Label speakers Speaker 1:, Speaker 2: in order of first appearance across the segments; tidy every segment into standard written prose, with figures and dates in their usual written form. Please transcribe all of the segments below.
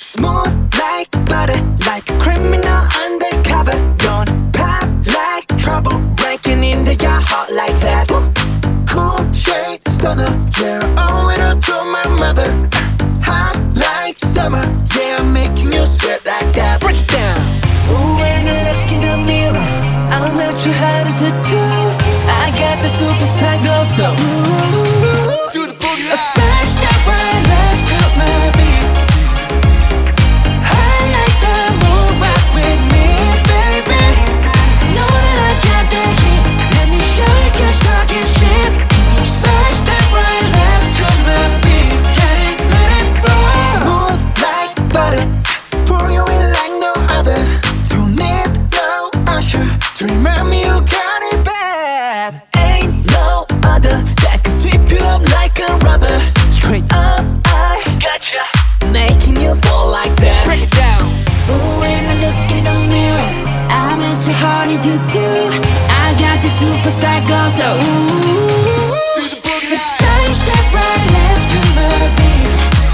Speaker 1: Smooth like butter, like a criminal undercover. Don't pop like trouble, breaking into your heart like that. Cool shade stunner, yeah, owe it all to my mother. Hot like summer, yeah, I'm making you sweat like that. Break it down. Ooh, when I look in the mirror, I'm not too hard to do. I got the superstar glow, so ooh, to the boogie. A side step right, let's cut my beat. I like the move, rock with me, baby. Know that I got the heat. Let me show you, 'cause talk is cheap. A side step right, left to my beat. Get it, let it roll. Smooth like butter, pour you in like no other. Don't need no usher to remind me you got it bad. Ain't no other that can sweep you up like a rubber. Straight up, I gotcha, making you fall like that. Break it down. Ooh, when I look in the mirror, I'm into honey to do. I got the superstar glow, so ooh, to the boogie. Side step right, left to my beat.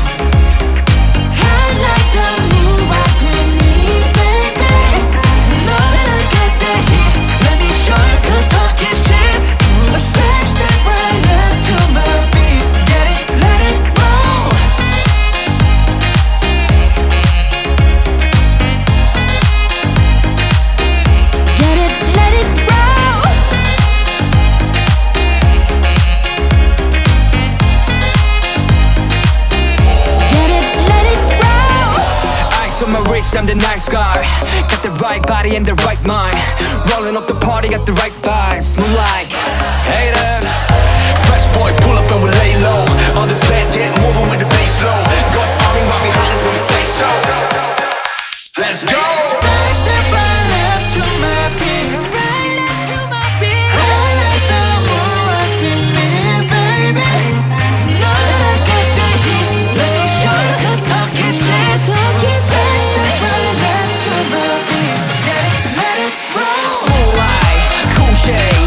Speaker 1: I like the move, rock with me, baby. Know that I got the heat. Let me show you, 'cause talk is cheap. A side step right, left to my beat. Get it, let it roll. Get it, let it roll. Get it, let it roll.
Speaker 2: Ice on my wrist, I'm the nice guy. Got the right body and the right mind. Rolling up the party, got the right vibes. Move like haters.
Speaker 3: Fresh boy, pull up and we lay low. All the players get moving with the bass low. Got army right behind us when we say so. Let's go.
Speaker 1: Side step right, left to my beat. Right left to my beat. I like the move, rock with me, baby. Know that I got the heat. Let me show you, 'cause talk is cheap. Side step right, left to my beat. Get it, let it roll.
Speaker 2: Smooth like cool shade.